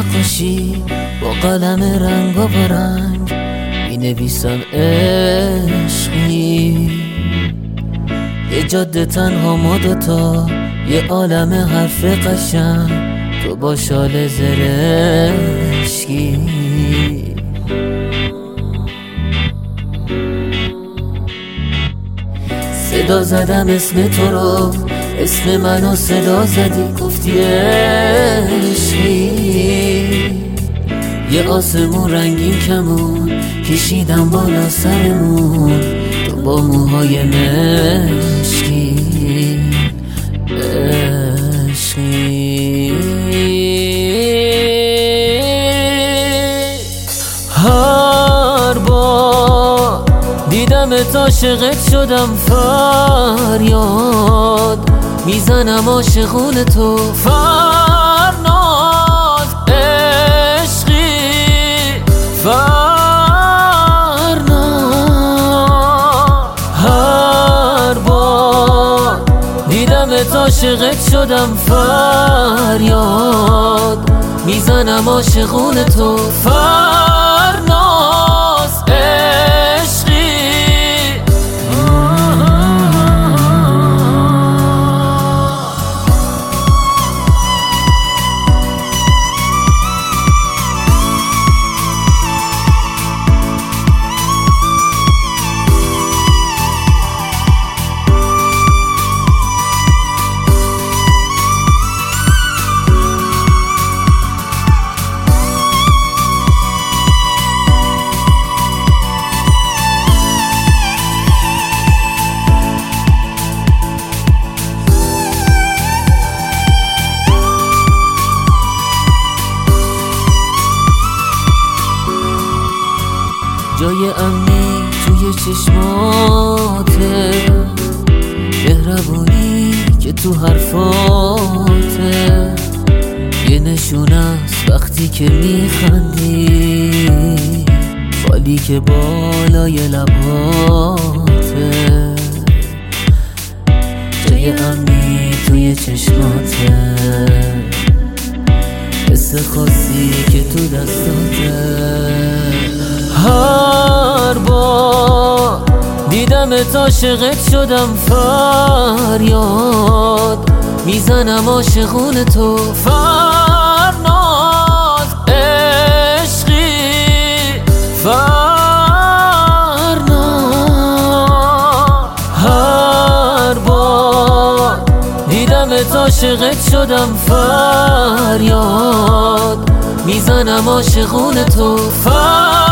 نقاشی با قلم رنگ و رنگ می نویسم عشقی. یه جاده تنها ما دوتا، یه عالم حرف قشنگ، تو با شال زرشکی. صدا زدم اسم تو رو، اسم منو صدا زدی، گفتی عشقی. یه آسمون رنگین کمون کشیدم بالا سرمون، تو با موهای مشکی. عشقی هر بار دیدمت عاشقت شدم، فریاد میزنم عاشقون تو. فرناز عشقی فرناز، هر بار دیدمت عاشقت شدم، فریاد میزنم عاشقون تو. فرناز عشقی جای امنی توی چشماته، مهربونی که تو حرفاته، یه نشونه است وقتی که میخندی، خالی که بالای لباته. جای امنی توی چشماته، حس خاصی که تو دستاته. هر بار دیدمت عاشقت شدم، فریاد میزنم عاشقون تو. فرناز عشقی فرناز، هر بار دیدمت عاشقت شدم، فریاد میزنم عاشقون تو.